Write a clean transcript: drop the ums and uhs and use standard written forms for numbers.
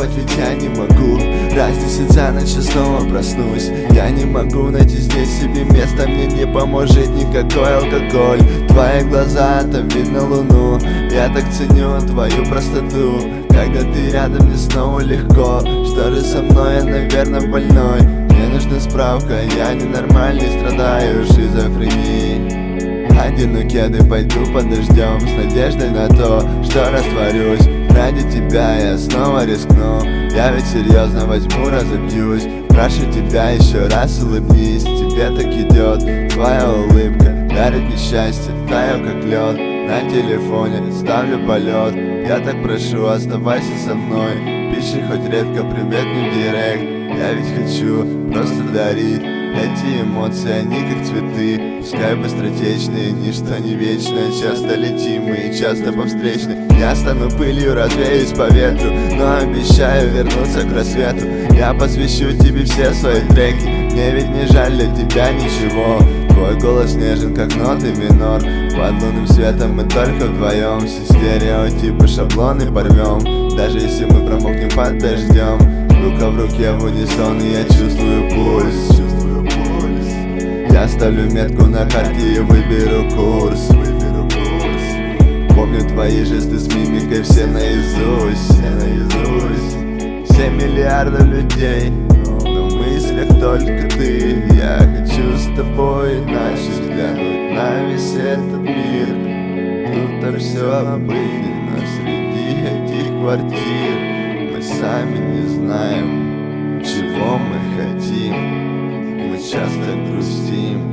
спать, ведь я не могу. Разнесет за ночь, я снова проснусь. Я не могу найти здесь себе место, мне не поможет никакой алкоголь. Твои глаза, там видно луну. Я так ценю твою простоту. Когда ты рядом, мне снова легко. Что же со мной, я, наверное, больной. Мне нужна справка, я ненормальный, страдаю шизофренией. Одену кеды, пойду под дождем, с надеждой на то, что растворюсь. Ради тебя я снова рискну. Я ведь серьезно возьму, разобьюсь. Прошу тебя еще раз улыбнись. Тебе так идет твоя улыбка, дарит мне счастье, таю как лед. На телефоне ставлю полет. Я так прошу, оставайся со мной. Пиши хоть редко привет мне в директ. Я ведь хочу просто дарить эти эмоции, они как цветы. Пускай быстротечные, ничто не вечное. Часто летим мы и часто по встречной. Я стану пылью, развеюсь по ветру, но обещаю вернуться к рассвету. Я посвящу тебе все свои треки. Мне ведь не жаль для тебя ничего. Твой голос нежен, как ноты минор. Под лунным светом мы только вдвоем. Все стереотипы, шаблоны порвем. Даже если мы промокнем под дождем. Рука в руке в унисон, и я чувствую пульс. Я ставлю метку на карте и выберу курс. Помню твои жесты с мимикой, все наизусть. 7 миллиардов людей, но в мыслях только ты. Я хочу с тобой иначе взглянуть на весь этот мир. Тут все обыденно среди этих квартир. Мы сами не знаем, чего мы хотим. Мы часто грустим.